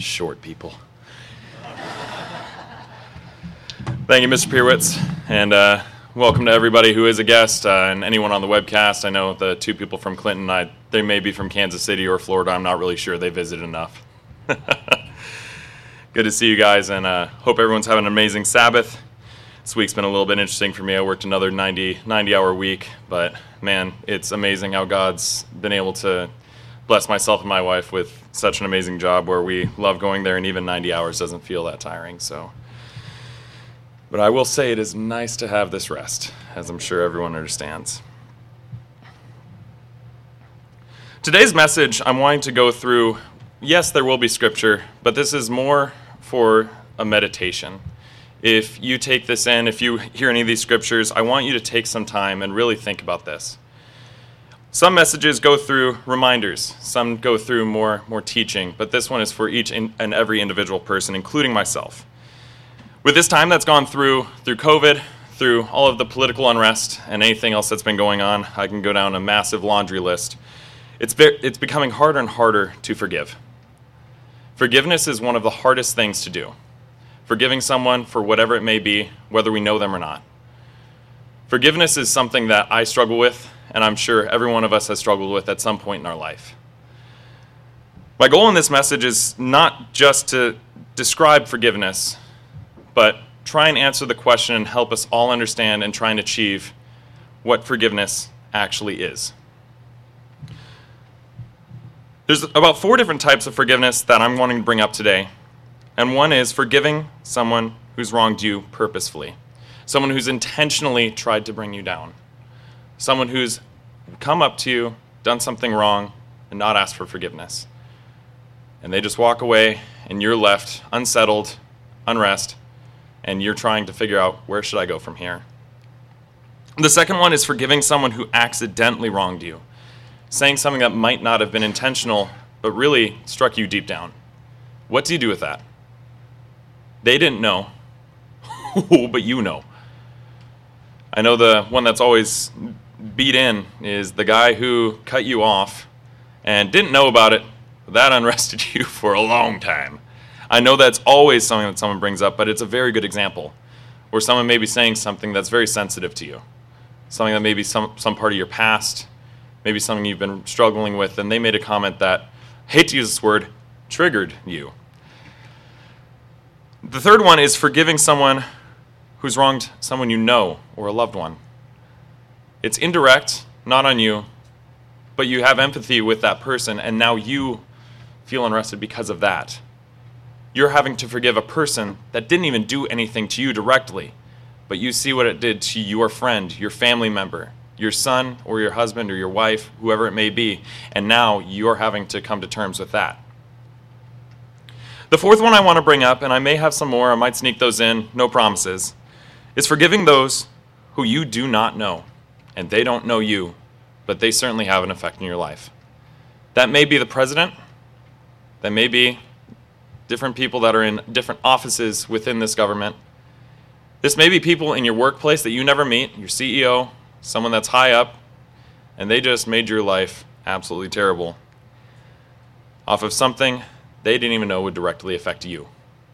Short people. Thank you, Mr. Pierwitz, and welcome to everybody who is a guest and anyone on the webcast. I know the two people from Clinton, they may be from Kansas City or Florida. I'm not really sure. They visited enough. Good to see you guys, and hope everyone's having an amazing Sabbath. This week's been a little bit interesting for me. I worked another 90-hour week, but man, it's amazing how God's been able to bless myself and my wife with such an amazing job where we love going there, and even 90 hours doesn't feel that tiring. But I will say it is nice to have this rest, as I'm sure everyone understands. Today's message, I'm wanting to go through, yes, there will be scripture, but this is more for a meditation. If you take this in, if you hear any of these scriptures, I want you to take some time and really think about this. Some messages go through reminders, some go through more teaching, but this one is for each and every individual person, including myself. With this time that's gone through COVID, through all of the political unrest and anything else that's been going on, I can go down a massive laundry list. It's becoming harder and harder to forgive. Forgiveness is one of the hardest things to do. Forgiving someone for whatever it may be, whether we know them or not. Forgiveness is something that I struggle with, and I'm sure every one of us has struggled with at some point in our life. My goal in this message is not just to describe forgiveness, but try and answer the question and help us all understand and try and achieve what forgiveness actually is. There's about 4 different types of forgiveness that I'm wanting to bring up today. And one is forgiving someone who's wronged you purposefully. Someone who's intentionally tried to bring you down. Someone who's come up to you, done something wrong, and not asked for forgiveness. And they just walk away, and you're left unsettled, unrest, and you're trying to figure out, where should I go from here? The second one is forgiving someone who accidentally wronged you. Saying something that might not have been intentional, but really struck you deep down. What do you do with that? They didn't know, but you know. I know the one that's always beat in is the guy who cut you off and didn't know about it. That unrested you for a long time. I know that's always something that someone brings up, but it's a very good example where someone may be saying something that's very sensitive to you. Something that may be some part of your past, maybe something you've been struggling with, and they made a comment that, hate to use this word, triggered you. The third one is forgiving someone who's wronged someone you know or a loved one. It's indirect, not on you, but you have empathy with that person, and now you feel unrested because of that. You're having to forgive a person that didn't even do anything to you directly, but you see what it did to your friend, your family member, your son or your husband or your wife, whoever it may be, and now you're having to come to terms with that. The fourth one I want to bring up, and I may have some more, I might sneak those in, no promises, is forgiving those who you do not know, and they don't know you, but they certainly have an effect in your life. That may be the president, that may be different people that are in different offices within this government. This may be people in your workplace that you never meet, your CEO, someone that's high up, and they just made your life absolutely terrible off of something they didn't even know would directly affect you.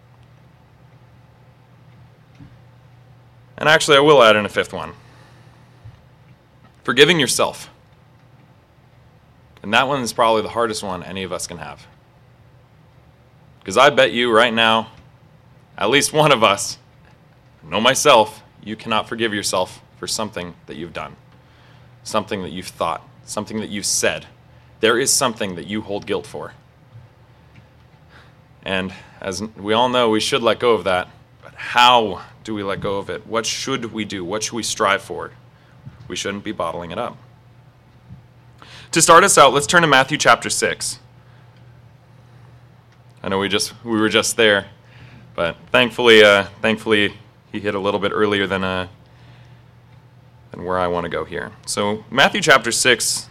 And actually, I will add in a fifth one. Forgiving yourself. And that one is probably the hardest one any of us can have. Because I bet you right now, at least one of us, I know myself, you cannot forgive yourself for something that you've done, something that you've thought, something that you've said. There is something that you hold guilt for. And as we all know, we should let go of that. But how do we let go of it? What should we do? What should we strive for? We shouldn't be bottling it up. To start us out, let's turn to Matthew chapter 6. I know we were just there, but thankfully he hit a little bit earlier than where I want to go here. So Matthew chapter 6,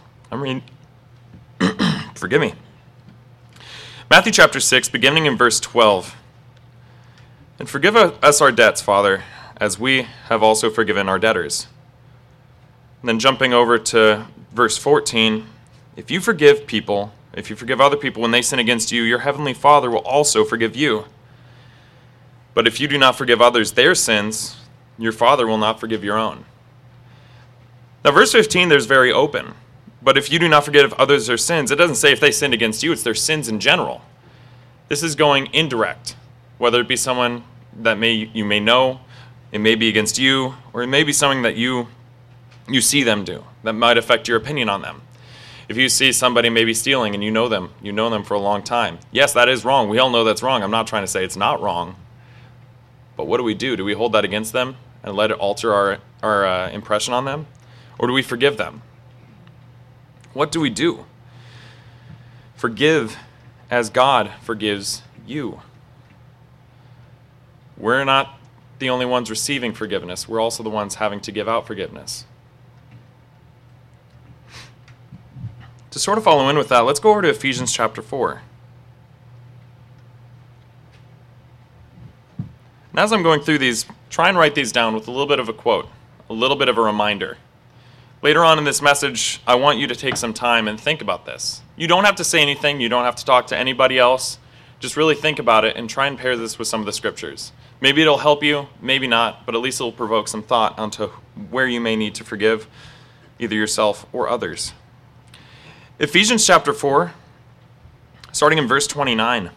forgive me. Matthew chapter 6, beginning in verse 12. And forgive us our debts, Father, as we have also forgiven our debtors. And then jumping over to verse 14, if you forgive people If you forgive other people when they sin against you, your heavenly Father will also forgive you. But if you do not forgive others their sins, your Father will not forgive your own. Now, verse 15 there's very open. But if you do not forgive others their sins, it doesn't say if they sinned against you, it's their sins in general. This is going indirect, whether it be someone that you may know, it may be against you, or it may be something that you see them do that might affect your opinion on them. If you see somebody maybe stealing and you know them for a long time, yes, that is wrong. We all know that's wrong. I'm not trying to say it's not wrong. But what do? Do we hold that against them and let it alter our impression on them? Or do we forgive them? What do we do? Forgive as God forgives you. We're not the only ones receiving forgiveness. We're also the ones having to give out forgiveness. To sort of follow in with that, let's go over to Ephesians chapter 4. And as I'm going through these, try and write these down with a little bit of a quote, a little bit of a reminder. Later on in this message, I want you to take some time and think about this. You don't have to say anything. You don't have to talk to anybody else. Just really think about it and try and pair this with some of the scriptures. Maybe it'll help you, maybe not, but at least it'll provoke some thought onto where you may need to forgive either yourself or others. Ephesians chapter 4, starting in verse 29.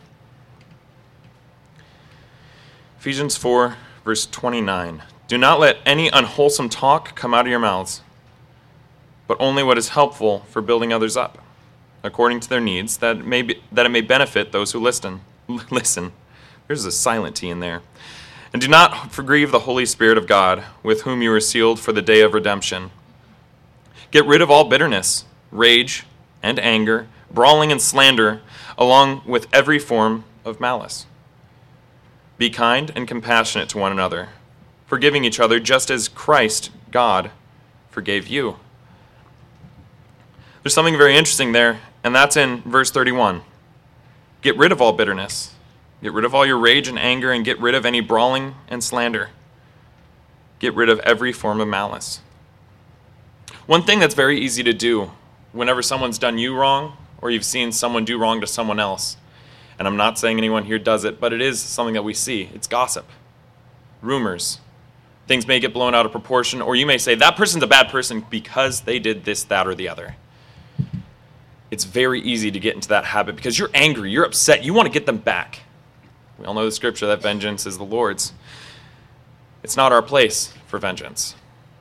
Ephesians 4, verse 29. Do not let any unwholesome talk come out of your mouths, but only what is helpful for building others up, according to their needs, that it may benefit those who listen. There's a silent T in there. And do not grieve the Holy Spirit of God, with whom you are sealed for the day of redemption. Get rid of all bitterness, rage, and anger, brawling and slander, along with every form of malice. Be kind and compassionate to one another, forgiving each other just as Christ, God, forgave you. There's something very interesting there, and that's in verse 31. Get rid of all bitterness. Get rid of all your rage and anger, and get rid of any brawling and slander. Get rid of every form of malice. One thing that's very easy to do whenever someone's done you wrong, or you've seen someone do wrong to someone else, and I'm not saying anyone here does it, but it is something that we see. It's gossip, rumors. Things may get blown out of proportion, or you may say, that person's a bad person because they did this, that, or the other. It's very easy to get into that habit because you're angry, you're upset, you want to get them back. We all know the scripture that vengeance is the Lord's. It's not our place for vengeance.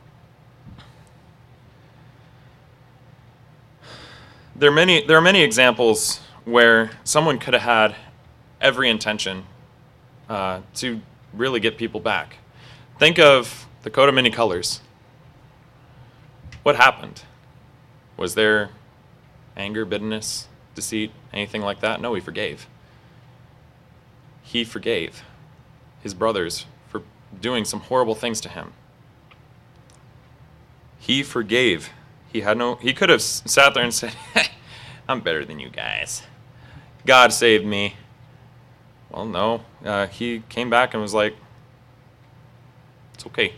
There are many examples where someone could have had every intention to really get people back. Think of the coat of many colors. What happened? Was there anger, bitterness, deceit, anything like that? No, he forgave. He forgave his brothers for doing some horrible things to him. He forgave. He could have sat there and said, I'm better than you guys. God saved me. Well, no. He came back and was like, it's okay.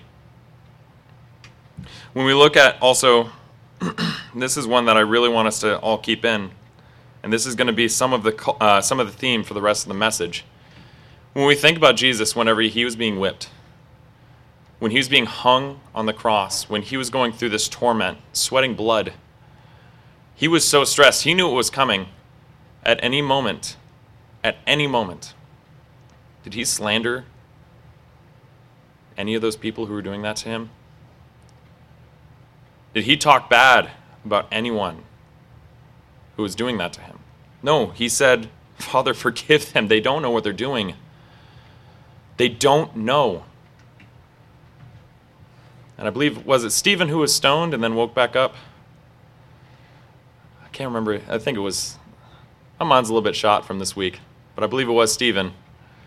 When we look at also, this is one that I really want us to all keep in, and this is going to be some of the theme for the rest of the message. When we think about Jesus, whenever he was being whipped, when he was being hung on the cross, when he was going through this torment, sweating blood, he was so stressed. He knew it was coming at any moment. At any moment. Did he slander any of those people who were doing that to him? Did he talk bad about anyone who was doing that to him? No, he said, Father, forgive them. They don't know what they're doing. They don't know. And I believe, was it Stephen who was stoned and then woke back up? I can't remember. I think it was, my mind's a little bit shot from this week, but I believe it was Stephen.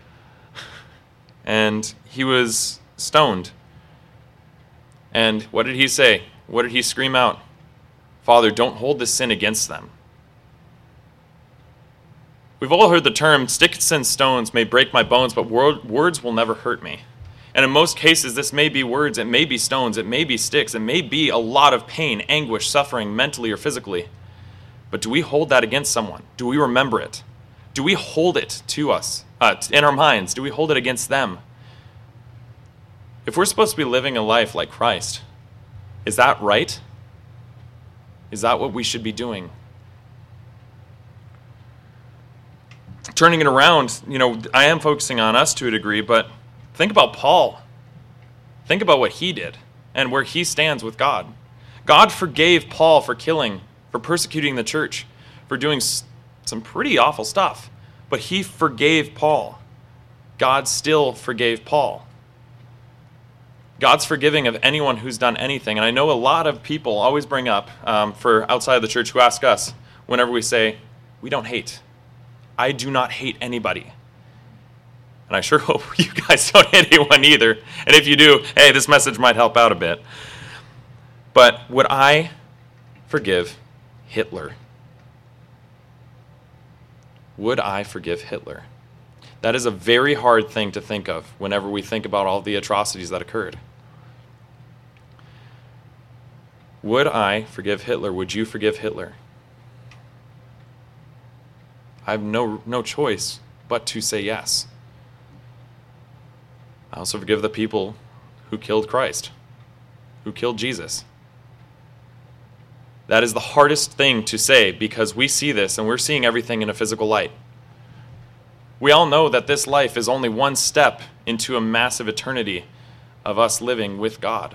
And he was stoned. And what did he say? What did he scream out? Father, don't hold this sin against them. We've all heard the term, sticks and stones may break my bones, but words will never hurt me. And in most cases, this may be words, it may be stones, it may be sticks, it may be a lot of pain, anguish, suffering, mentally or physically. But do we hold that against someone? Do we remember it? Do we hold it to us, in our minds? Do we hold it against them? If we're supposed to be living a life like Christ, is that right? Is that what we should be doing? Turning it around, I am focusing on us to a degree, but think about Paul. Think about what he did and where he stands with God. God forgave Paul for persecuting the church, for doing some pretty awful stuff. But he forgave Paul. God still forgave Paul. God's forgiving of anyone who's done anything. And I know a lot of people always bring up, for outside of the church, who ask us whenever we say, we don't hate. I do not hate anybody. And I sure hope you guys don't hate anyone either. And if you do, hey, this message might help out a bit. But would I forgive Hitler? Would I forgive Hitler? That is a very hard thing to think of whenever we think about all the atrocities that occurred. Would I forgive Hitler? Would you forgive Hitler? I have no choice but to say yes. I also forgive the people who killed Christ, who killed Jesus. That is the hardest thing to say because we see this and we're seeing everything in a physical light. We all know that this life is only one step into a massive eternity of us living with God.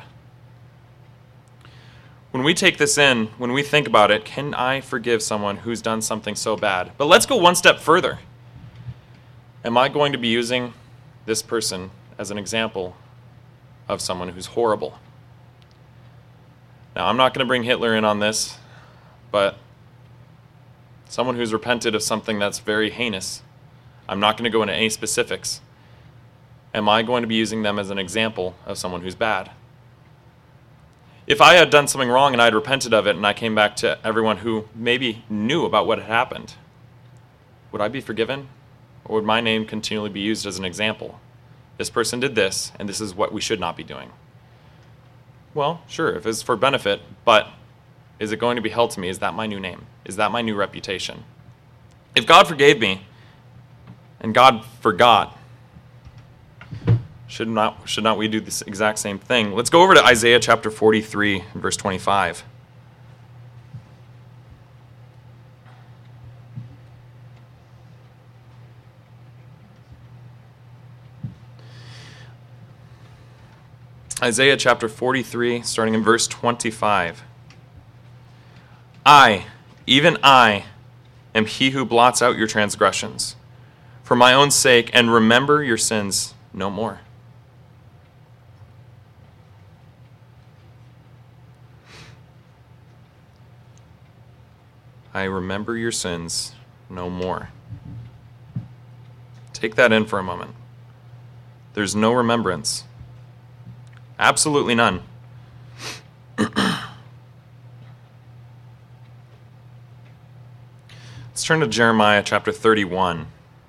When we take this in, when we think about it, can I forgive someone who's done something so bad? But let's go one step further. Am I going to be using this person as an example of someone who's horrible? Now, I'm not going to bring Hitler in on this, but someone who's repented of something that's very heinous. I'm not going to go into any specifics. Am I going to be using them as an example of someone who's bad? If I had done something wrong and I had repented of it and I came back to everyone who maybe knew about what had happened, would I be forgiven? Or would my name continually be used as an example? This person did this, and this is what we should not be doing. Well, sure, if it's for benefit, but is it going to be held to me? Is that my new name? Is that my new reputation? If God forgave me, and God forgot, should not we do this exact same thing? Let's go over to Isaiah chapter 43, verse 25. Isaiah chapter 43, starting in verse 25. I, even I, am he who blots out your transgressions for my own sake, and remember your sins no more. I remember your sins no more. Take that in for a moment. There's no remembrance. Absolutely none. Let's turn to Jeremiah chapter 31.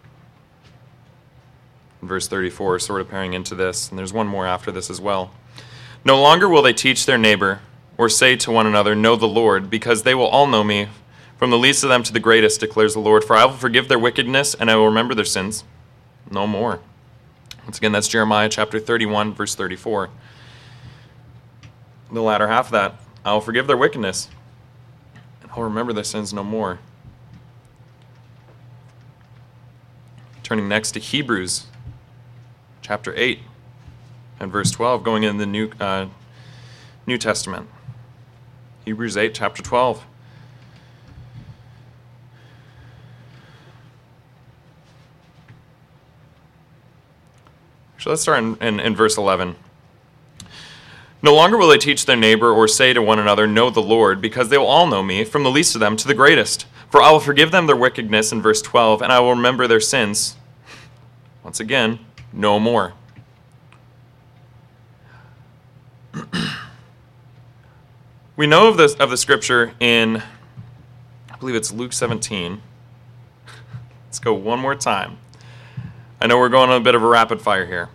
Verse 34, sort of pairing into this, and there's one more after this as well. No longer will they teach their neighbor or say to one another, know the Lord, because they will all know me, from the least of them to the greatest, declares the Lord. For I will forgive their wickedness, and I will remember their sins no more. Once again, that's Jeremiah chapter 31, verse 34. The latter half of that, I will forgive their wickedness, and I'll remember their sins no more. Turning next to Hebrews chapter 8 and verse 12, going in the New Testament. Hebrews 8, chapter 12. So let's start in verse 11. No longer will they teach their neighbor or say to one another, know the Lord, because they will all know me, from the least of them to the greatest. For I will forgive them their wickedness, in verse 12, and I will remember their sins, once again, no more. We know of the scripture in, I believe it's Luke 17. Let's go one more time. I know we're going on a bit of a rapid fire here.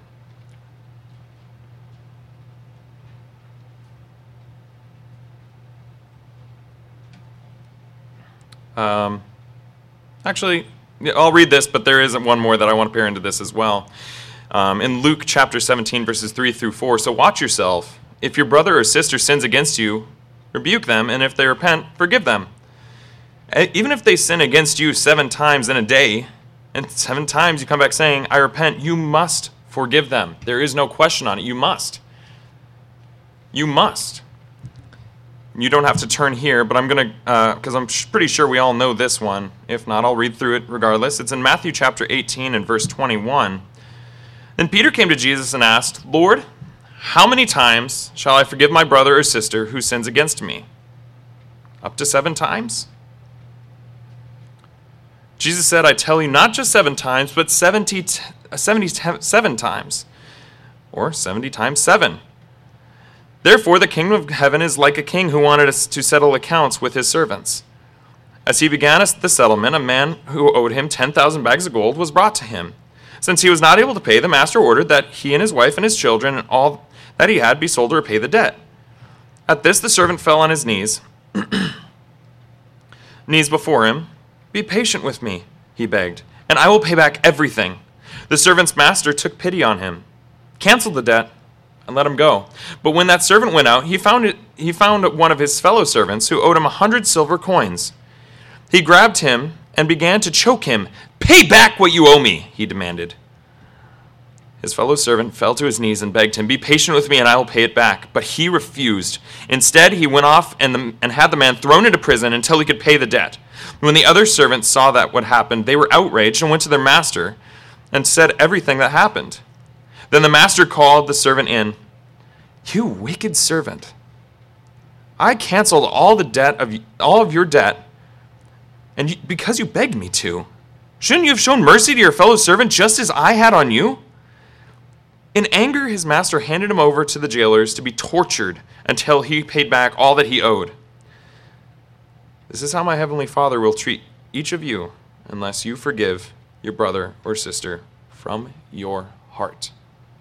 Actually, I'll read this, but there isn't one more that I want to pair into this as well. In Luke chapter 17, verses 3 through 4, so watch yourself. If your brother or sister sins against you, rebuke them, and if they repent, forgive them. Even if they sin against you 7 times in a day, and 7 times you come back saying, I repent, you must forgive them. There is no question on it. You must. You must. You don't have to turn here, but I'm going to, because I'm pretty sure we all know this one. If not, I'll read through it regardless. It's in Matthew chapter 18 and verse 21. Then Peter came to Jesus and asked, Lord, how many times shall I forgive my brother or sister who sins against me? Up to 7 times? Jesus said, I tell you, not just 7 times, but 77 times, or 70 times 7. Therefore, the kingdom of heaven is like a king who wanted to settle accounts with his servants. As he began the settlement, a man who owed him 10,000 bags of gold was brought to him. Since he was not able to pay, the master ordered that he and his wife and his children and all that he had be sold to repay the debt. At this, the servant fell on his knees before him. Be patient with me, he begged, and I will pay back everything. The servant's master took pity on him, canceled the debt, and let him go. But when that servant went out, he found one of his fellow servants who owed him 100 silver coins. He grabbed him and began to choke him. Pay back what you owe me, he demanded. His fellow servant fell to his knees and begged him, be patient with me and I will pay it back. But he refused. Instead, he went off and had the man thrown into prison until he could pay the debt. When the other servants saw that what happened, they were outraged and went to their master and said everything that happened. Then the master called the servant in. You wicked servant. I canceled all of your debt, and because you begged me to. Shouldn't you have shown mercy to your fellow servant just as I had on you? In anger, his master handed him over to the jailers to be tortured until he paid back all that he owed. This is how my heavenly Father will treat each of you unless you forgive your brother or sister from your heart.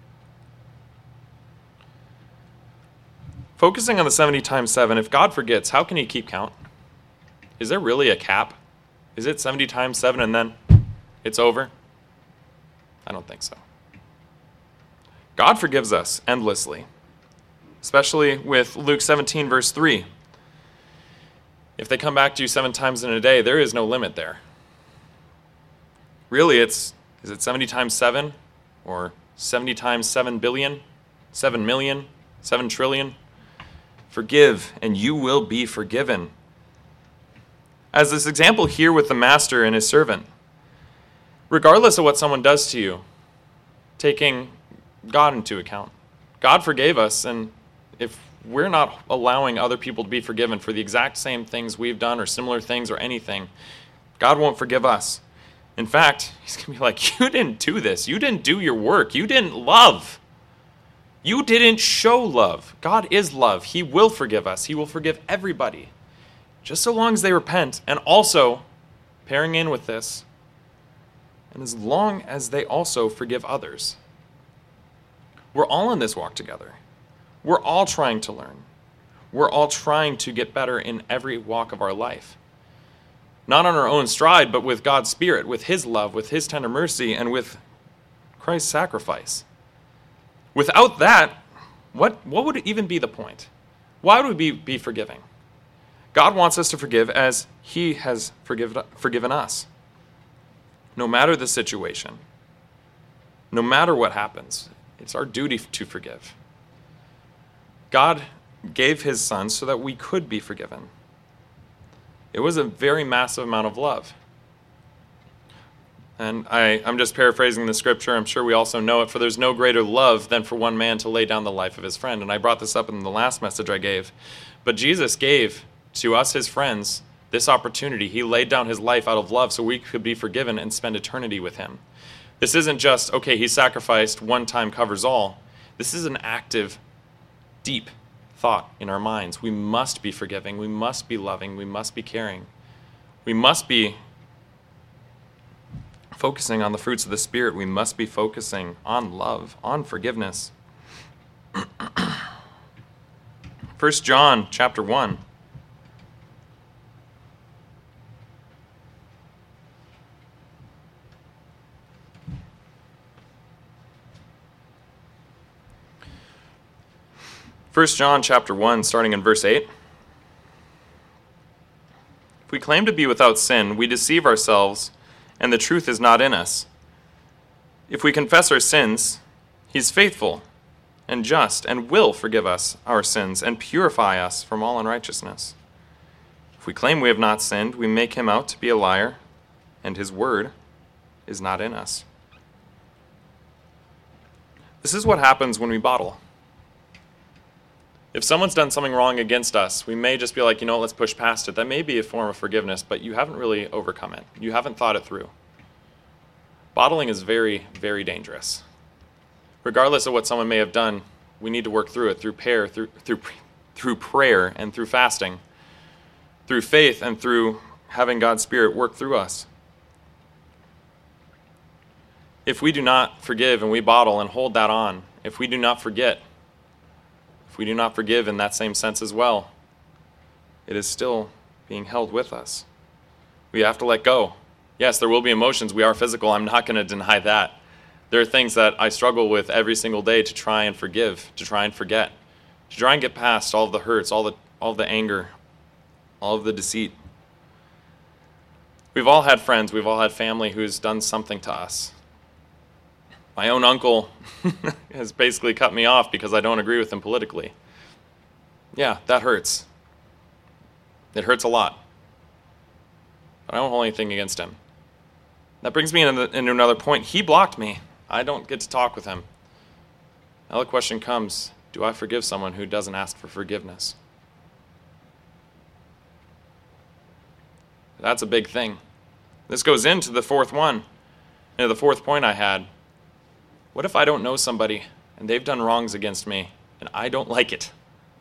Focusing on the 70 times 7, if God forgets, how can he keep count? Is there really a cap? Is it 70 times 7 and then it's over? I don't think so. God forgives us endlessly, especially with Luke 17, verse 3. If they come back to you 7 times in a day, there is no limit there. Really, is it 70 times 7 or 70 times 7 billion, 7 million, 7 trillion? Forgive, and you will be forgiven. As this example here with the master and his servant, regardless of what someone does to you, taking God into account, God forgave us, and if we're not allowing other people to be forgiven for the exact same things we've done or similar things or anything, God won't forgive us. In fact, he's going to be like, you didn't do this. You didn't do your work. You didn't love. You didn't show love. God is love. He will forgive us. He will forgive everybody, just so long as they repent. And also, pairing in with this, and as long as they also forgive others. We're all in this walk together. We're all trying to learn. We're all trying to get better in every walk of our life. Not on our own stride, but with God's Spirit, with his love, with his tender mercy, and with Christ's sacrifice. Without that, what would even be the point? Why would we be forgiving? God wants us to forgive as he has forgiven us. No matter the situation, no matter what happens, it's our duty to forgive. God gave his son so that we could be forgiven. It was a very massive amount of love. And I'm just paraphrasing the scripture. I'm sure we also know it. For there's no greater love than for one man to lay down the life of his friend. And I brought this up in the last message I gave. But Jesus gave to us, his friends, this opportunity. He laid down his life out of love so we could be forgiven and spend eternity with him. This isn't just, okay, he sacrificed, one time covers all. This is an active, deep thought in our minds. We must be forgiving. We must be loving. We must be caring. We must be focusing on the fruits of the Spirit. We must be focusing on love, on forgiveness. 1 John chapter 1. 1 John chapter 1, starting in verse 8. If we claim to be without sin, we deceive ourselves, and the truth is not in us. If we confess our sins, he's faithful and just and will forgive us our sins and purify us from all unrighteousness. If we claim we have not sinned, we make him out to be a liar, and his word is not in us. This is what happens when we bottle. If someone's done something wrong against us, we may just be like, let's push past it. That may be a form of forgiveness, but you haven't really overcome it. You haven't thought it through. Bottling is very, very dangerous. Regardless of what someone may have done, we need to work through it through prayer and through fasting, through faith and through having God's Spirit work through us. If we do not forgive and we bottle and hold that on, if we do not forget, if we do not forgive in that same sense as well, it is still being held with us. We have to let go. Yes, there will be emotions. We are physical. I'm not going to deny that. There are things that I struggle with every single day to try and forgive, to try and forget, to try and get past all of the hurts, all of the anger, all of the deceit. We've all had friends, we've all had family who's done something to us. My own uncle has basically cut me off because I don't agree with him politically. Yeah, that hurts. It hurts a lot. But I don't hold anything against him. That brings me into another point. He blocked me. I don't get to talk with him. Now the question comes, do I forgive someone who doesn't ask for forgiveness? That's a big thing. This goes into the fourth one, the fourth point I had. What if I don't know somebody and they've done wrongs against me and I don't like it?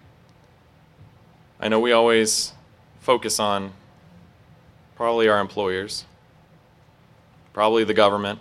I know we always focus on probably our employers, probably the government.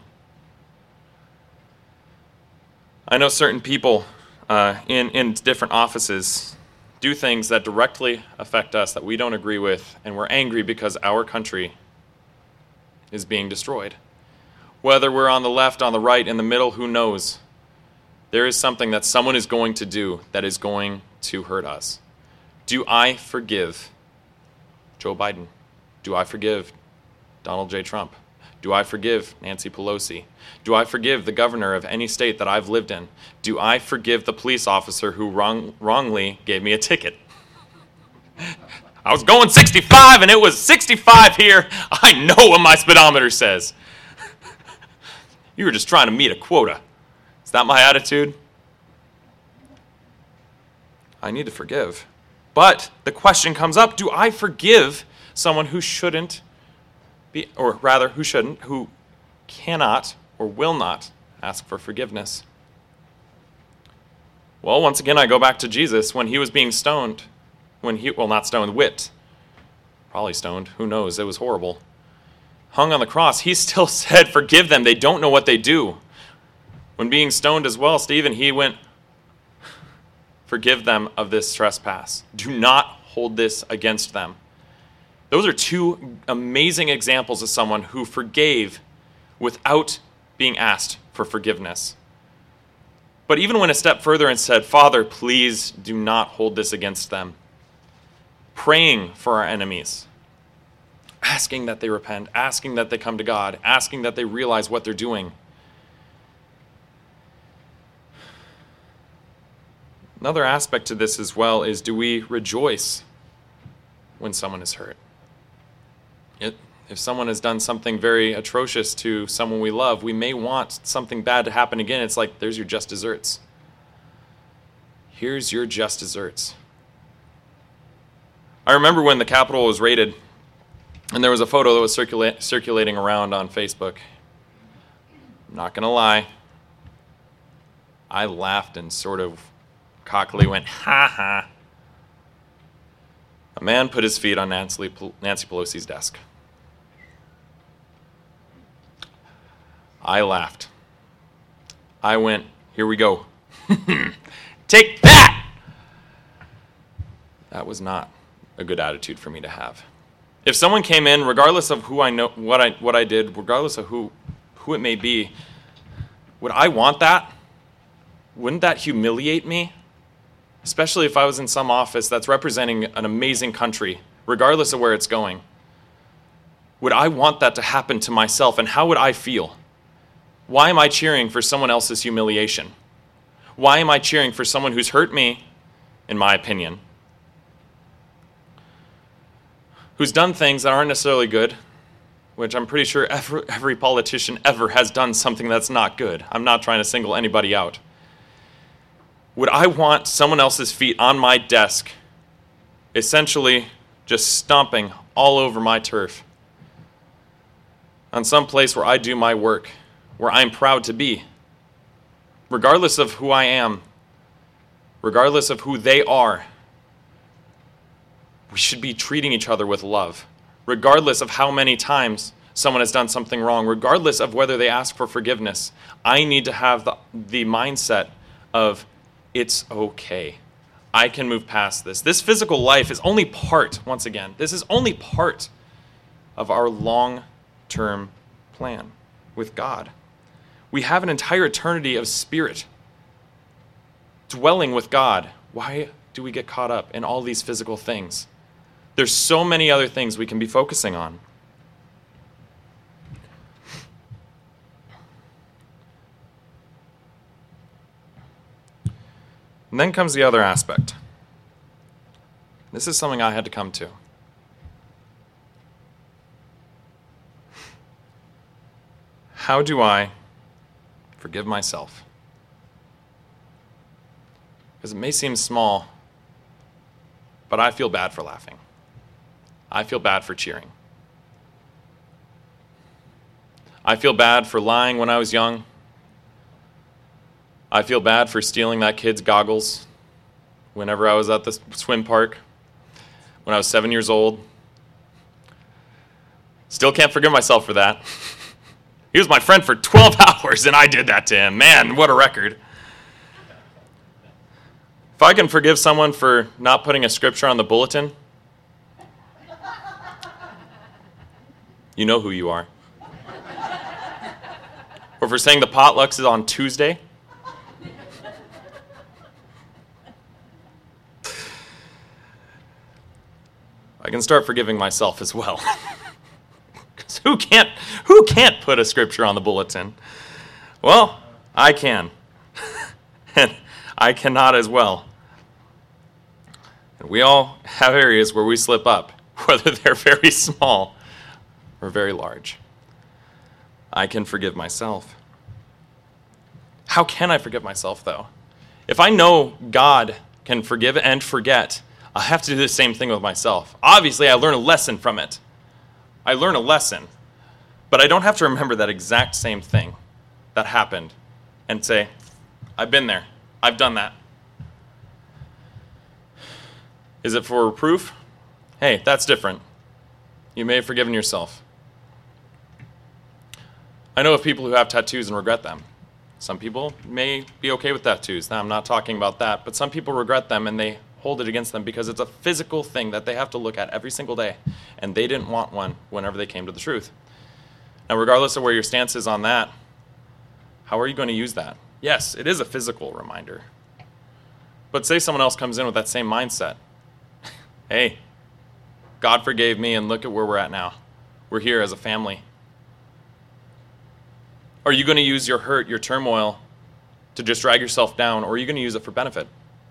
I know certain people in different offices do things that directly affect us that we don't agree with, and we're angry because our country is being destroyed. Whether we're on the left, on the right, in the middle, who knows? There is something that someone is going to do that is going to hurt us. Do I forgive Joe Biden? Do I forgive Donald J. Trump? Do I forgive Nancy Pelosi? Do I forgive the governor of any state that I've lived in? Do I forgive the police officer who wrongly gave me a ticket? I was going 65 and it was 65 here. I know what my speedometer says. You were just trying to meet a quota. Is that my attitude? I need to forgive. But the question comes up, do I forgive someone who shouldn't be, or rather, who cannot or will not ask for forgiveness? Well, once again, I go back to Jesus when he was being stoned. Not stoned, whipped. Probably stoned. Who knows? It was horrible. Hung on the cross, he still said, forgive them. They don't know what they do. When being stoned as well, Stephen, he went, forgive them of this trespass. Do not hold this against them. Those are two amazing examples of someone who forgave without being asked for forgiveness. But even went a step further and said, Father, please do not hold this against them. Praying for our enemies. Asking that they repent. Asking that they come to God. Asking that they realize what they're doing. Another aspect to this as well is, do we rejoice when someone is hurt? If someone has done something very atrocious to someone we love, we may want something bad to happen again. It's like, there's your just desserts. Here's your just desserts. I remember when the Capitol was raided, and there was a photo that was circulating around on Facebook. I'm not going to lie. I laughed and sort of cockily went, ha ha. A man put his feet on Nancy Pelosi's desk. I laughed. I went, here we go. Take that! That was not a good attitude for me to have. If someone came in, regardless of who I know, what I did, regardless of who it may be, would I want that? Wouldn't that humiliate me? especially if I was in some office that's representing an amazing country, regardless of where it's going. Would I want that to happen to myself, and how would I feel? Why am I cheering for someone else's humiliation? Why am I cheering for someone who's hurt me, in my opinion, who's done things that aren't necessarily good, which I'm pretty sure every politician ever has done something that's not good. I'm not trying to single anybody out. Would I want someone else's feet on my desk, essentially just stomping all over my turf, on some place where I do my work, where I'm proud to be, regardless of who I am, regardless of who they are? We should be treating each other with love, regardless of how many times someone has done something wrong, regardless of whether they ask for forgiveness. I need to have the mindset of, it's okay. I can move past this. This physical life is only part, once again, this is only part of our long-term plan with God. We have an entire eternity of spirit dwelling with God. Why do we get caught up in all these physical things? There's so many other things we can be focusing on. And then comes the other aspect. This is something I had to come to. How do I forgive myself? Because it may seem small, but I feel bad for laughing. I feel bad for cheering. I feel bad for lying when I was young. I feel bad for stealing that kid's goggles whenever I was at the swim park when I was 7 years old. Still can't forgive myself for that. He was my friend for 12 hours and I did that to him. Man, what a record. If I can forgive someone for not putting a scripture on the bulletin, you know who you are. Or for saying the potlucks is on Tuesday. I can start forgiving myself as well. Because who can't put a scripture on the bulletin? Well, I can. And I cannot as well. And we all have areas where we slip up, whether they're very small or very large. I can forgive myself. How can I forgive myself, though? If I know God can forgive and forget, I have to do the same thing with myself. Obviously, I learn a lesson from it. I learn a lesson. But I don't have to remember that exact same thing that happened and say, I've been there. I've done that. Is it for reproof? Hey, that's different. You may have forgiven yourself. I know of people who have tattoos and regret them. Some people may be okay with tattoos. Now, I'm not talking about that, but some people regret them and they hold it against them because it's a physical thing that they have to look at every single day, and they didn't want one whenever they came to the truth. Now, regardless of where your stance is on that, how are you going to use that? Yes, it is a physical reminder. But say someone else comes in with that same mindset. Hey, God forgave me, and look at where we're at now. We're here as a family. Are you going to use your hurt, your turmoil, to just drag yourself down, or are you going to use it for benefit?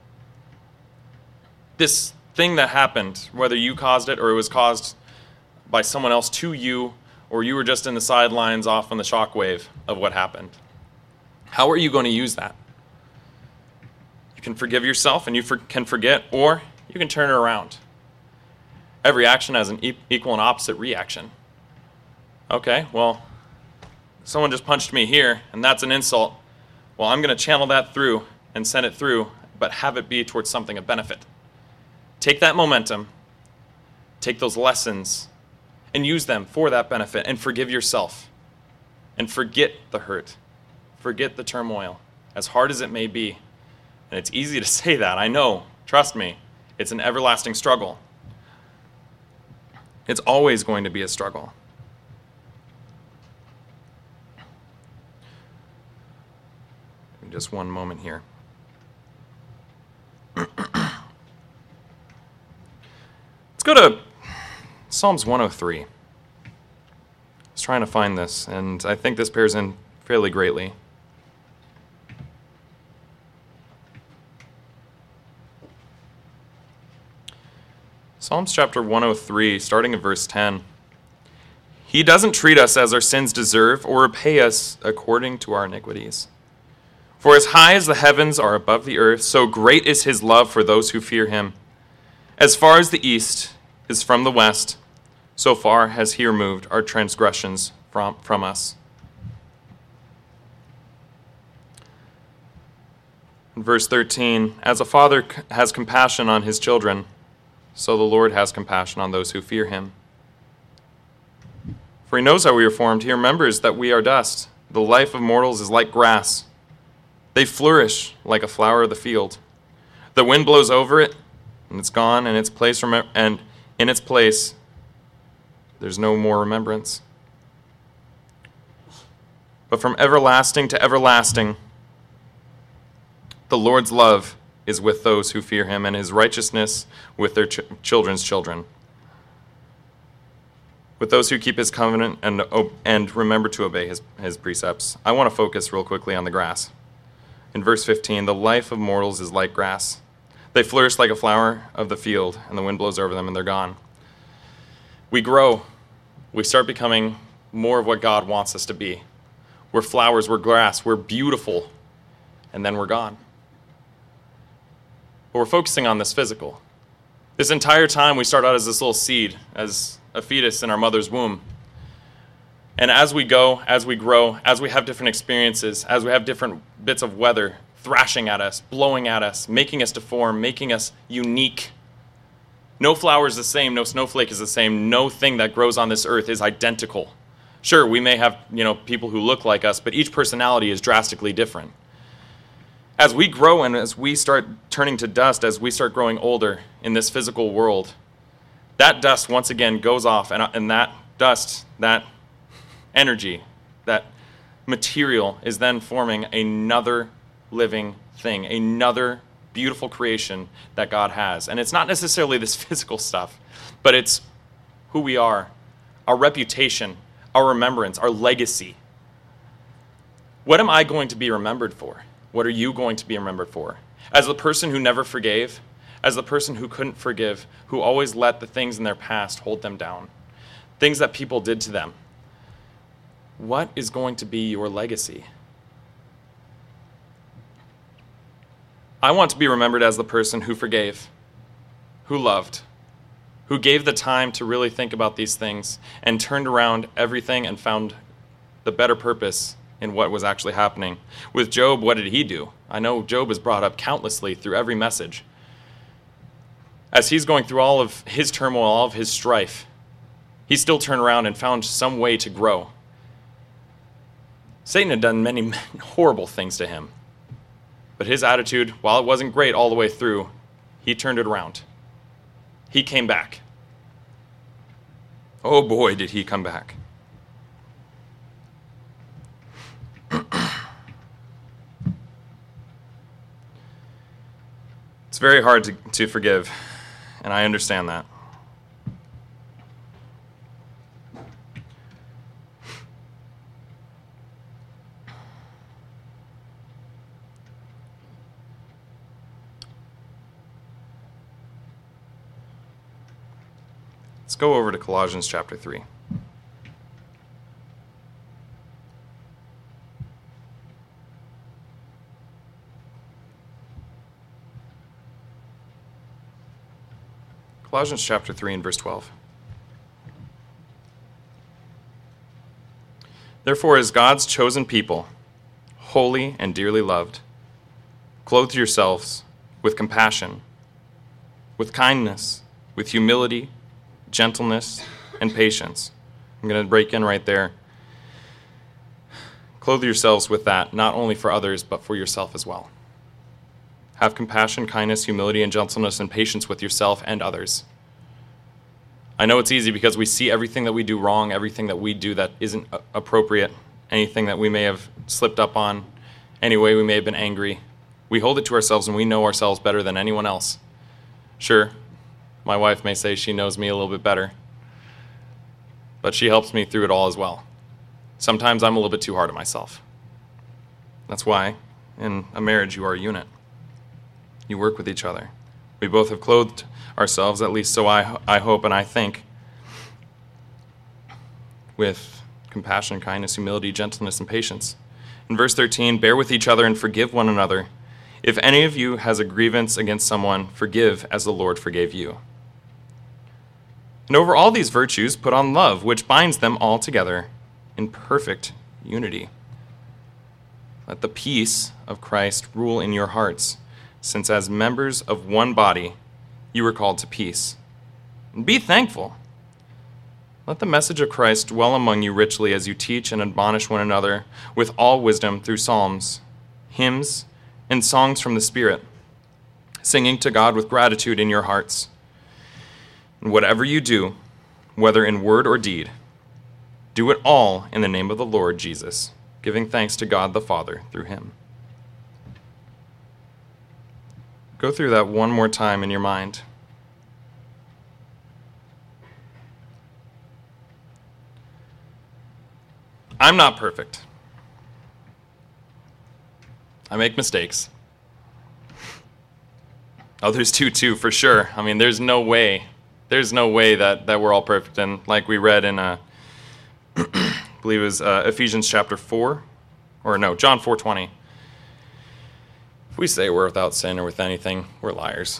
This thing that happened, whether you caused it or it was caused by someone else to you, or you were just in the sidelines off on the shockwave of what happened, how are you going to use that? You can forgive yourself and you can forget, or you can turn it around. Every action has an equal and opposite reaction. Okay, well, someone just punched me here, and that's an insult. Well, I'm going to channel that through and send it through, but have it be towards something of benefit. Take that momentum, take those lessons, and use them for that benefit, and forgive yourself. And forget the hurt. Forget the turmoil, as hard as it may be. And it's easy to say that, I know. Trust me, it's an everlasting struggle. It's always going to be a struggle. Just one moment here. go to Psalms 103. I was trying to find this, and I think this pairs in fairly greatly. Psalms chapter 103, starting at verse 10. He doesn't treat us as our sins deserve or repay us according to our iniquities. For as high as the heavens are above the earth, so great is his love for those who fear him. As far as the east is from the west, so far has he removed our transgressions from us. In verse 13, as a father has compassion on his children, so the Lord has compassion on those who fear him. For he knows how we are formed. He remembers that we are dust. The life of mortals is like grass. They flourish like a flower of the field. The wind blows over it, and it's gone, and in its place, there's no more remembrance. But from everlasting to everlasting, the Lord's love is with those who fear him, and his righteousness with their children's children. With those who keep his covenant and remember to obey his precepts. I want to focus real quickly on the grass. In verse 15, the life of mortals is like grass. They flourish like a flower of the field, and the wind blows over them, and they're gone. We grow. We start becoming more of what God wants us to be. We're flowers, we're grass, we're beautiful, and then we're gone. But we're focusing on this physical. This entire time we start out as this little seed, as a fetus in our mother's womb. And as we go, as we grow, as we have different experiences, as we have different bits of weather thrashing at us, blowing at us, making us deform, making us unique. No flower is the same, no snowflake is the same, no thing that grows on this earth is identical. Sure, we may have, people who look like us, but each personality is drastically different. As we grow and as we start turning to dust, as we start growing older in this physical world, that dust once again goes off, and that dust, that energy, that material is then forming another living thing, another beautiful creation that God has. And it's not necessarily this physical stuff, but it's who we are, our reputation, our remembrance, our legacy. What am I going to be remembered for? What are you going to be remembered for? As the person who never forgave, as the person who couldn't forgive, who always let the things in their past hold them down, things that people did to them. What is going to be your legacy? I want to be remembered as the person who forgave, who loved, who gave the time to really think about these things and turned around everything and found the better purpose in what was actually happening. With Job, what did he do? I know Job is brought up countlessly through every message. As he's going through all of his turmoil, all of his strife, he still turned around and found some way to grow. Satan had done many horrible things to him. But his attitude, while it wasn't great all the way through, he turned it around. He came back. Oh boy, did he come back. It's very hard to forgive, and I understand that. Let's go over to Colossians chapter 3. Colossians chapter 3 and verse 12. Therefore, as God's chosen people, holy and dearly loved, clothe yourselves with compassion, with kindness, with humility, gentleness, and patience. I'm going to break in right there. Clothe yourselves with that, not only for others, but for yourself as well. Have compassion, kindness, humility, and gentleness, and patience with yourself and others. I know it's easy because we see everything that we do wrong, everything that we do that isn't appropriate, anything that we may have slipped up on, any way we may have been angry. We hold it to ourselves and we know ourselves better than anyone else. Sure, My wife may say she knows me a little bit better, but she helps me through it all as well. Sometimes I'm a little bit too hard on myself. That's why in a marriage you are a unit. You work with each other. We both have clothed ourselves, at least so I hope and I think, with compassion, kindness, humility, gentleness, and patience. In verse 13, bear with each other and forgive one another. If any of you has a grievance against someone, forgive as the Lord forgave you. And over all these virtues, put on love, which binds them all together in perfect unity. Let the peace of Christ rule in your hearts, since as members of one body, you are called to peace. And be thankful. Let the message of Christ dwell among you richly as you teach and admonish one another with all wisdom through psalms, hymns, and songs from the Spirit, singing to God with gratitude in your hearts. And whatever you do, whether in word or deed, do it all in the name of the Lord Jesus, giving thanks to God the Father through him. Go through that one more time in your mind. I'm not perfect. I make mistakes. Others do too, for sure. I mean, there's no way that we're all perfect. And like we read in, I believe it was Ephesians chapter 4, or no, John 4:20. If we say we're without sin or with anything, we're liars.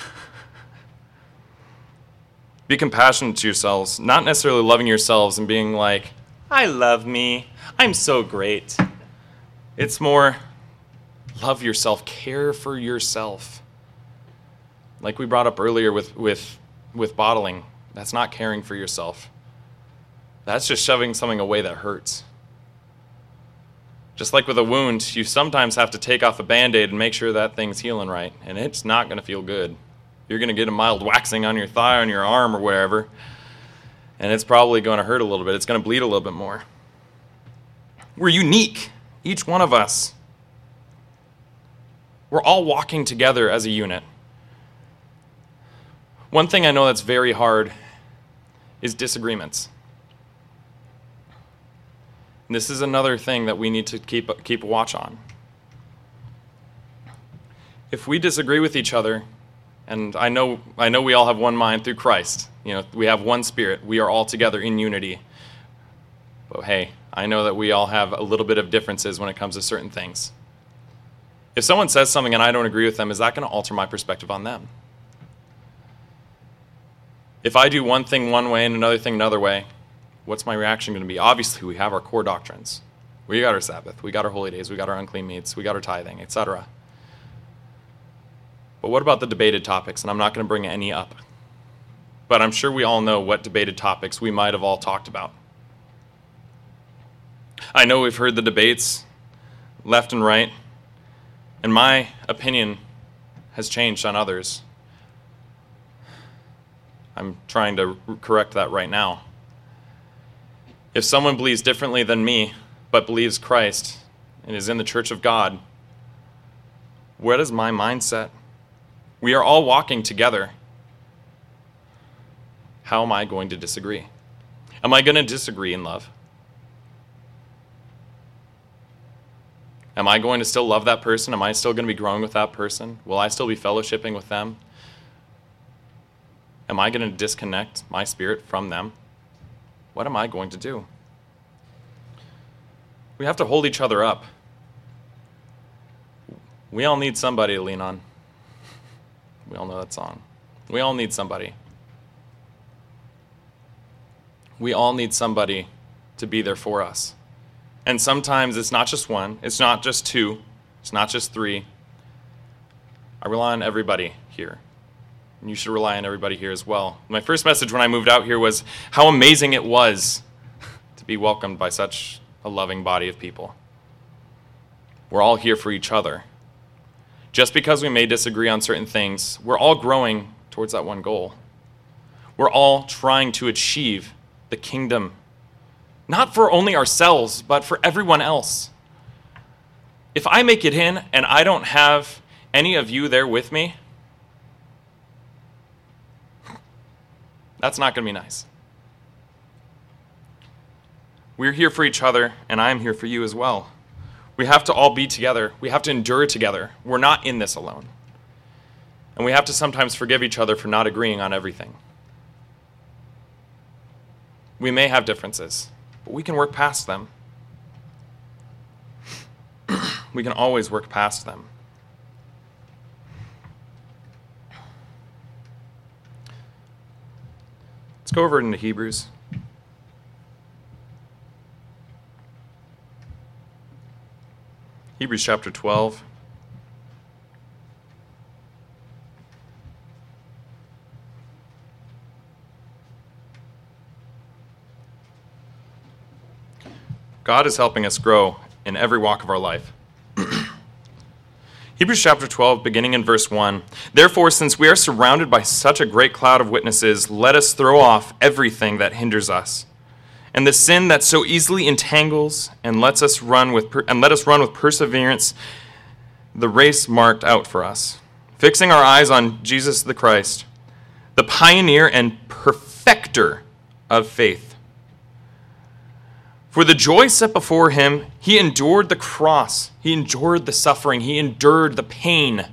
Be compassionate to yourselves, not necessarily loving yourselves and being like, I love me, I'm so great. It's more, love yourself, care for yourself. Like we brought up earlier with bottling, that's not caring for yourself. That's just shoving something away that hurts. Just like with a wound, you sometimes have to take off a Band-Aid and make sure that thing's healing right, and it's not going to feel good. You're going to get a mild waxing on your thigh, on your arm, or wherever, and it's probably going to hurt a little bit. It's going to bleed a little bit more. We're unique, each one of us. We're all walking together as a unit. One thing I know that's very hard is disagreements. And this is another thing that we need to keep a watch on. If we disagree with each other, and I know we all have one mind through Christ. We have one Spirit. We are all together in unity. But hey, I know that we all have a little bit of differences when it comes to certain things. If someone says something and I don't agree with them, is that going to alter my perspective on them? If I do one thing one way and another thing another way, what's my reaction going to be? Obviously, we have our core doctrines. We got our Sabbath, we got our holy days, we got our unclean meats, we got our tithing, etc. But what about the debated topics? And I'm not going to bring any up. But I'm sure we all know what debated topics we might have all talked about. I know we've heard the debates left and right, and my opinion has changed on others. I'm trying to correct that right now. If someone believes differently than me, but believes Christ and is in the church of God, what is my mindset? We are all walking together. How am I going to disagree? Am I going to disagree in love? Am I going to still love that person? Am I still going to be growing with that person? Will I still be fellowshipping with them? Am I going to disconnect my spirit from them? What am I going to do? We have to hold each other up. We all need somebody to lean on. We all know that song. We all need somebody. We all need somebody to be there for us. And sometimes it's not just one, it's not just two, it's not just three. I rely on everybody here. And you should rely on everybody here as well. My first message when I moved out here was how amazing it was to be welcomed by such a loving body of people. We're all here for each other. Just because we may disagree on certain things, we're all growing towards that one goal. We're all trying to achieve the kingdom, not for only ourselves, but for everyone else. If I make it in and I don't have any of you there with me, That's not going to be nice. We're here for each other, and I'm here for you as well. We have to all be together. We have to endure together. We're not in this alone. And we have to sometimes forgive each other for not agreeing on everything. We may have differences, but we can work past them. We can always work past them. Let's go over into Hebrews. Hebrews chapter 12. God is helping us grow in every walk of our life. Hebrews chapter 12, beginning in verse 1. Therefore, since we are surrounded by such a great cloud of witnesses, let us throw off everything that hinders us, and the sin that so easily entangles, and let us run with perseverance the race marked out for us, fixing our eyes on Jesus the Christ, the pioneer and perfecter of faith. For the joy set before him, he endured the cross, he endured the suffering, he endured the pain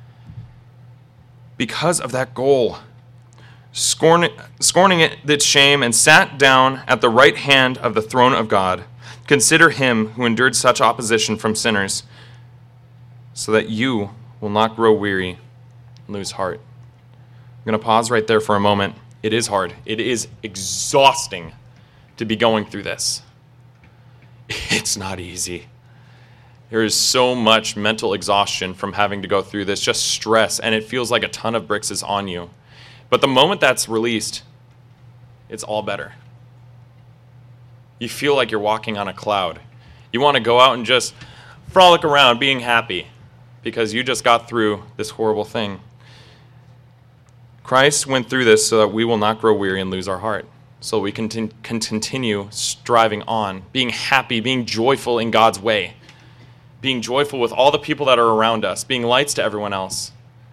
because of that goal, scorning its shame, and sat down at the right hand of the throne of God. Consider him who endured such opposition from sinners, so that you will not grow weary and lose heart. I'm going to pause right there for a moment. It is hard. It is exhausting to be going through this. It's not easy. There is so much mental exhaustion from having to go through this, just stress, and it feels like a ton of bricks is on you. But the moment that's released, it's all better. You feel like you're walking on a cloud. You want to go out and just frolic around being happy because you just got through this horrible thing. Christ went through this so that we will not grow weary and lose our heart. So we can continue striving on, being happy, being joyful in God's way, being joyful with all the people that are around us, being lights to everyone else.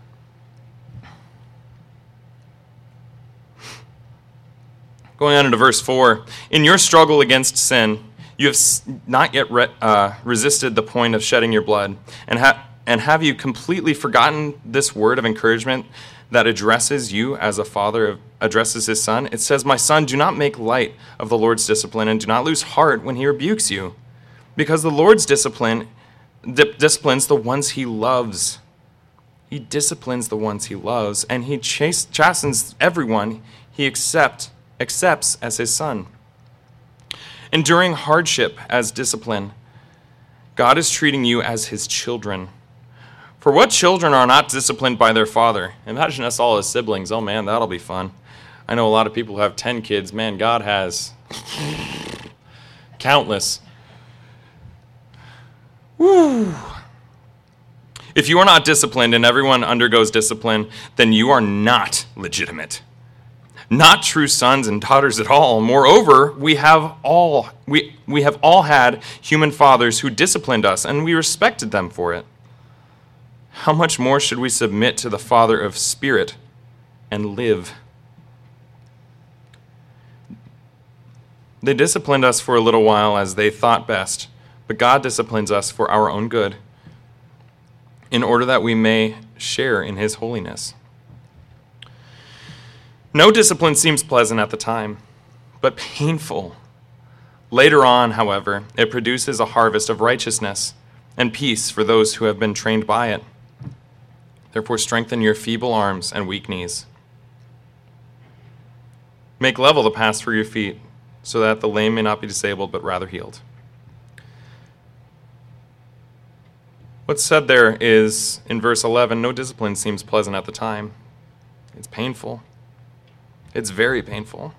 Going on into verse 4, in your struggle against sin, you have not yet resisted the point of shedding your blood, and have you completely forgotten this word of encouragement that addresses you as a father addresses his son? It says, my son, do not make light of the Lord's discipline, and do not lose heart when he rebukes you, because the Lord's disciplines the ones he loves. He disciplines the ones he loves, and he chastens everyone he accepts as his son. Enduring hardship as discipline, God is treating you as his children. For what children are not disciplined by their father? Imagine us all as siblings. Oh man, that'll be fun. I know a lot of people who have 10 kids. Man, God has countless. Woo. If you are not disciplined and everyone undergoes discipline, then you are not legitimate. Not true sons and daughters at all. Moreover, we have all had human fathers who disciplined us, and we respected them for it. How much more should we submit to the Father of Spirit and live? They disciplined us for a little while as they thought best, but God disciplines us for our own good, in order that we may share in his holiness. No discipline seems pleasant at the time, but painful. Later on, however, it produces a harvest of righteousness and peace for those who have been trained by it. Therefore, strengthen your feeble arms and weak knees. Make level the paths for your feet, so that the lame may not be disabled, but rather healed. What's said there is, in verse 11, no discipline seems pleasant at the time. It's painful. It's very painful.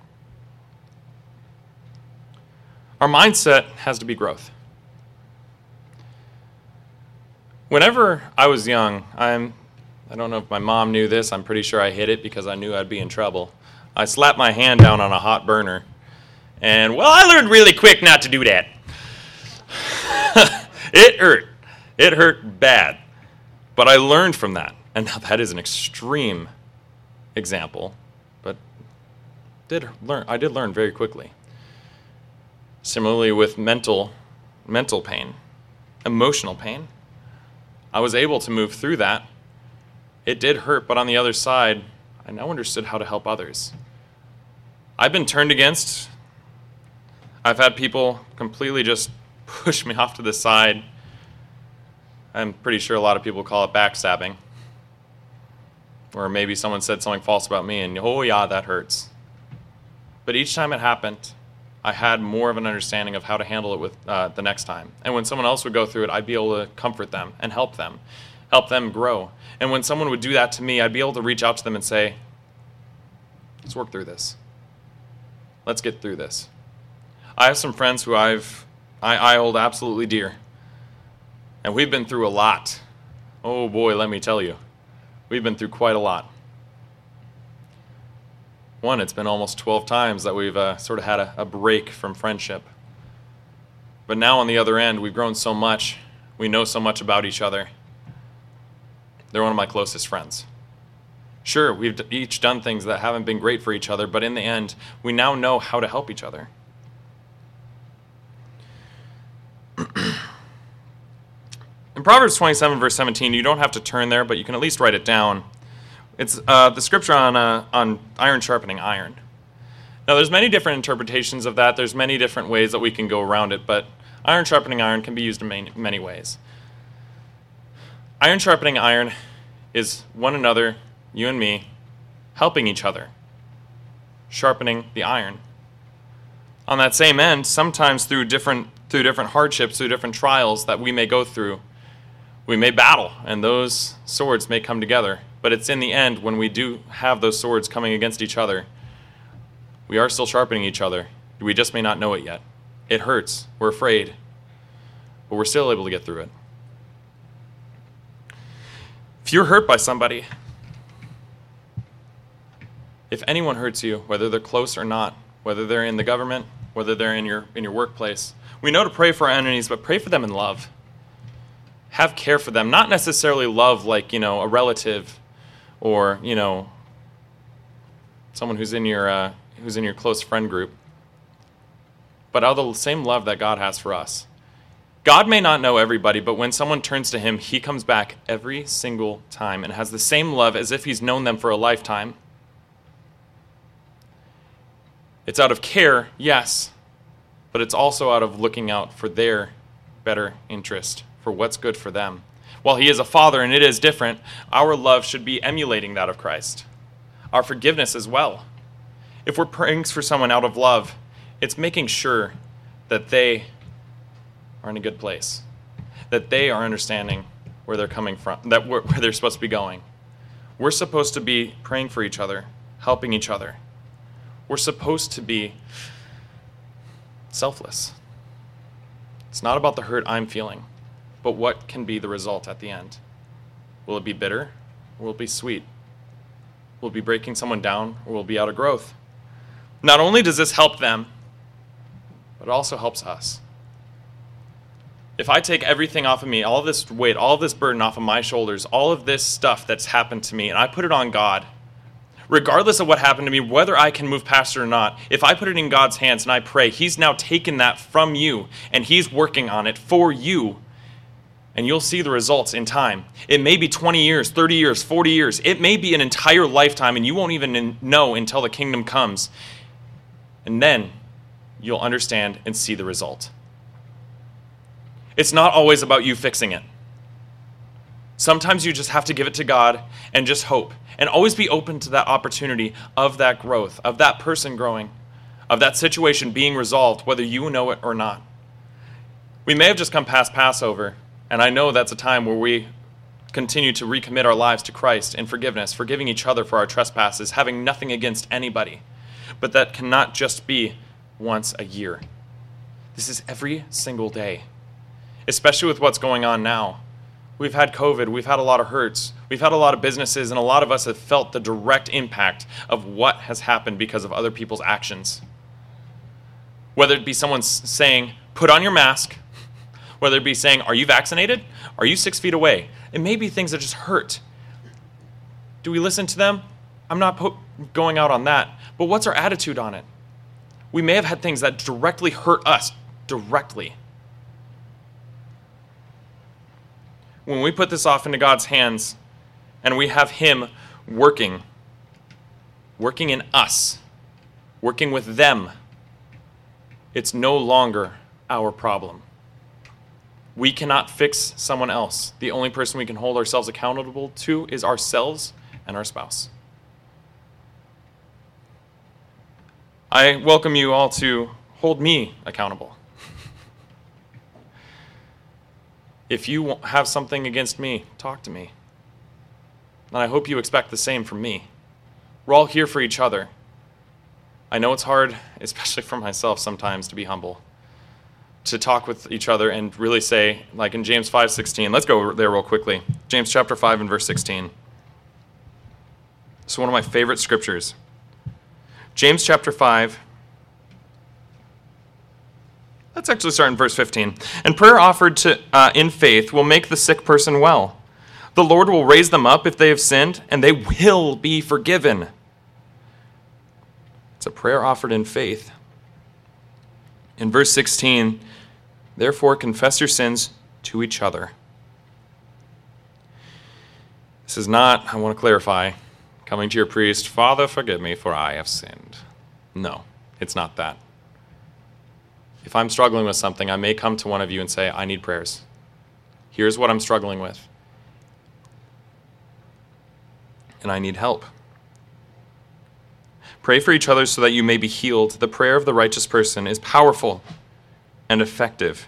Our mindset has to be growth. Whenever I was young, I don't know if my mom knew this. I'm pretty sure I hid it because I knew I'd be in trouble. I slapped my hand down on a hot burner. And, well, I learned really quick not to do that. It hurt. It hurt bad. But I learned from that. And now that is an extreme example. But did learn very quickly. Similarly with mental pain, emotional pain, I was able to move through that. It did hurt, but on the other side, I now understood how to help others. I've been turned against. I've had people completely just push me off to the side. I'm pretty sure a lot of people call it backstabbing. Or maybe someone said something false about me and, oh yeah, that hurts. But each time it happened, I had more of an understanding of how to handle it with the next time. And when someone else would go through it, I'd be able to comfort them and help them grow. And when someone would do that to me, I'd be able to reach out to them and say, let's work through this. Let's get through this. I have some friends who I hold absolutely dear. And we've been through a lot. Oh boy, let me tell you. We've been through quite a lot. One, it's been almost 12 times that we've sort of had a break from friendship. But now on the other end, we've grown so much. We know so much about each other. They're one of my closest friends. Sure, we've each done things that haven't been great for each other, but in the end, we now know how to help each other. In Proverbs 27, verse 17, you don't have to turn there, but you can at least write it down. It's the scripture on iron sharpening iron. Now, there's many different interpretations of that. There's many different ways that we can go around it, but iron sharpening iron can be used in many ways. Iron sharpening iron is one another, you and me, helping each other, sharpening the iron. On that same end, sometimes through different hardships, through different trials that we may go through, we may battle, and those swords may come together. But it's in the end, when we do have those swords coming against each other, we are still sharpening each other. We just may not know it yet. It hurts. We're afraid. But we're still able to get through it. If you're hurt by somebody, if anyone hurts you, whether they're close or not, whether they're in the government, whether they're in your workplace, we know to pray for our enemies, but pray for them in love. Have care for them, not necessarily love like, a relative or, someone who's in your close friend group, but out of the same love that God has for us. God may not know everybody, but when someone turns to him, he comes back every single time and has the same love as if he's known them for a lifetime. It's out of care, yes, but it's also out of looking out for their better interest, for what's good for them. While he is a father and it is different, our love should be emulating that of Christ. Our forgiveness as well. If we're praying for someone out of love, it's making sure that they are in a good place, that they are understanding where they're coming from, that where they're supposed to be going. We're supposed to be praying for each other, helping each other. We're supposed to be selfless. It's not about the hurt I'm feeling, but what can be the result at the end? Will it be bitter or will it be sweet? Will it be breaking someone down or will it be out of growth? Not only does this help them, but it also helps us. If I take everything off of me, all of this weight, all of this burden off of my shoulders, all of this stuff that's happened to me, and I put it on God, regardless of what happened to me, whether I can move past it or not, if I put it in God's hands and I pray, he's now taken that from you, and he's working on it for you, and you'll see the results in time. It may be 20 years, 30 years, 40 years. It may be an entire lifetime, and you won't even know until the kingdom comes. And then you'll understand and see the result. It's not always about you fixing it. Sometimes you just have to give it to God and just hope. And always be open to that opportunity of that growth, of that person growing, of that situation being resolved, whether you know it or not. We may have just come past Passover, and I know that's a time where we continue to recommit our lives to Christ in forgiveness, forgiving each other for our trespasses, having nothing against anybody. But that cannot just be once a year. This is every single day, especially with what's going on now. We've had COVID, we've had a lot of hurts, we've had a lot of businesses, and a lot of us have felt the direct impact of what has happened because of other people's actions. Whether it be someone saying, put on your mask, whether it be saying, are you vaccinated? Are you 6 feet away? It may be things that just hurt. Do we listen to them? I'm not going out on that. But what's our attitude on it? We may have had things that directly hurt us, directly. When we put this off into God's hands and we have Him working in us, working with them, it's no longer our problem. We cannot fix someone else. The only person we can hold ourselves accountable to is ourselves and our spouse. I welcome you all to hold me accountable. If you have something against me, talk to me. And I hope you expect the same from me. We're all here for each other. I know it's hard, especially for myself sometimes, to be humble, to talk with each other and really say, like in James 5:16, let's go there real quickly. James chapter 5 and verse 16. It's one of my favorite scriptures. James chapter 5. Let's actually start in verse 15. And prayer offered in faith will make the sick person well. The Lord will raise them up if they have sinned, and they will be forgiven. It's a prayer offered in faith. In verse 16, therefore confess your sins to each other. This is not, I want to clarify, coming to your priest, Father, forgive me, for I have sinned. No, it's not that. If I'm struggling with something, I may come to one of you and say, I need prayers. Here's what I'm struggling with. And I need help. Pray for each other so that you may be healed. The prayer of the righteous person is powerful and effective.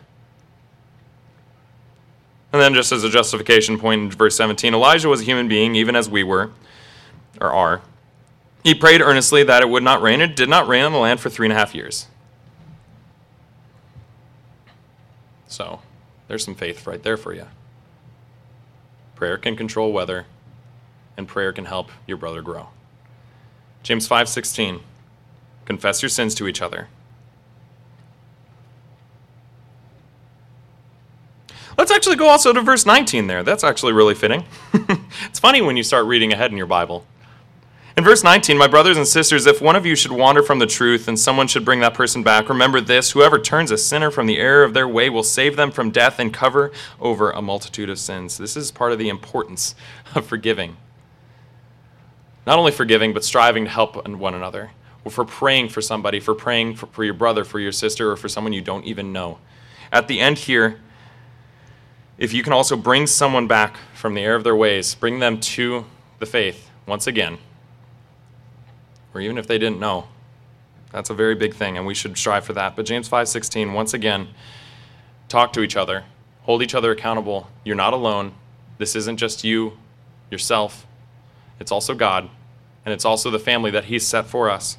And then just as a justification point in verse 17, Elijah was a human being, even as we were, or are. He prayed earnestly that it would not rain. It did not rain on the land for 3.5 years. So, there's some faith right there for you. Prayer can control weather, and prayer can help your brother grow. James 5:16, confess your sins to each other. Let's actually go also to verse 19 there. That's actually really fitting. It's funny when you start reading ahead in your Bible. In verse 19, my brothers and sisters, if one of you should wander from the truth and someone should bring that person back, remember this, whoever turns a sinner from the error of their way will save them from death and cover over a multitude of sins. This is part of the importance of forgiving. Not only forgiving, but striving to help one another. Or for praying for somebody, for praying for your brother, for your sister, or for someone you don't even know. At the end here, if you can also bring someone back from the error of their ways, bring them to the faith once again, or even if they didn't know, that's a very big thing, and we should strive for that. But James 5:16, once again, talk to each other, hold each other accountable. You're not alone. This isn't just you, yourself. It's also God, and it's also the family that He's set for us.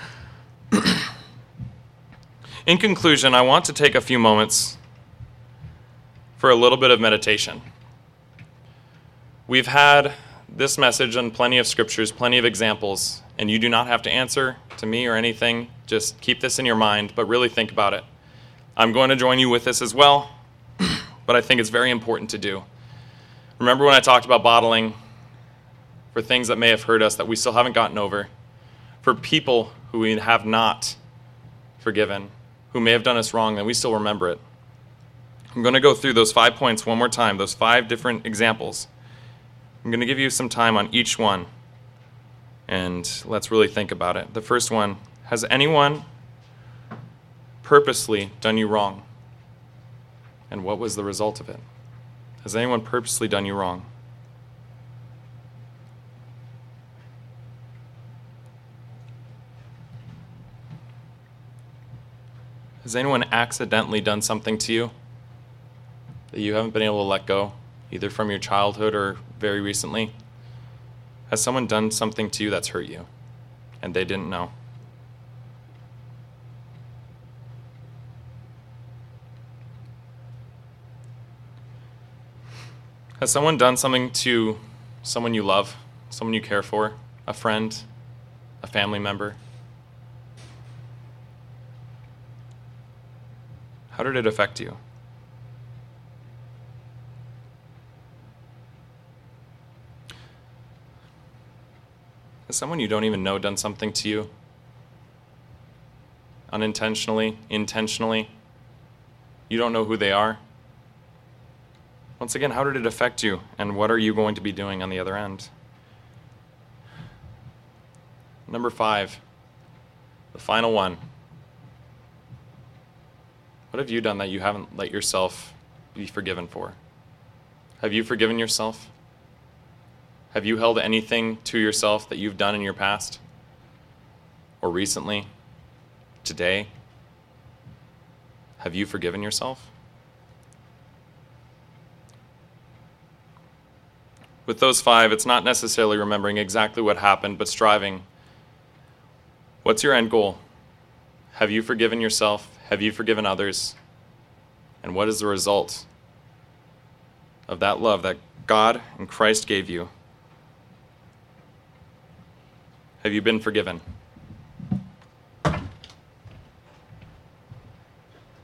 In conclusion, I want to take a few moments for a little bit of meditation. We've had this message and plenty of scriptures, plenty of examples, and you do not have to answer to me or anything. Just keep this in your mind, but really think about it. I'm going to join you with this as well, but I think it's very important to do. Remember when I talked about bottling for things that may have hurt us that we still haven't gotten over, for people who we have not forgiven, who may have done us wrong, and we still remember it. I'm going to go through those 5 points one more time, those 5 different examples. I'm going to give you some time on each one, and let's really think about it. The first one, has anyone purposely done you wrong? And what was the result of it? Has anyone purposely done you wrong? Has anyone accidentally done something to you that you haven't been able to let go, either from your childhood or very recently? Has someone done something to you that's hurt you and they didn't know? Has someone done something to someone you love, someone you care for, a friend, a family member? How did it affect you? Has someone you don't even know done something to you unintentionally, intentionally. You don't know who they are. Once again, how did it affect you, and what are you going to be doing on the other end? Number 5, the final one. What have you done that you haven't let yourself be forgiven for? Have you forgiven yourself? Have you held anything to yourself that you've done in your past? Or recently? Today? Have you forgiven yourself? With those 5, it's not necessarily remembering exactly what happened, but striving. What's your end goal? Have you forgiven yourself? Have you forgiven others? And what is the result of that love that God and Christ gave you? Have you been forgiven?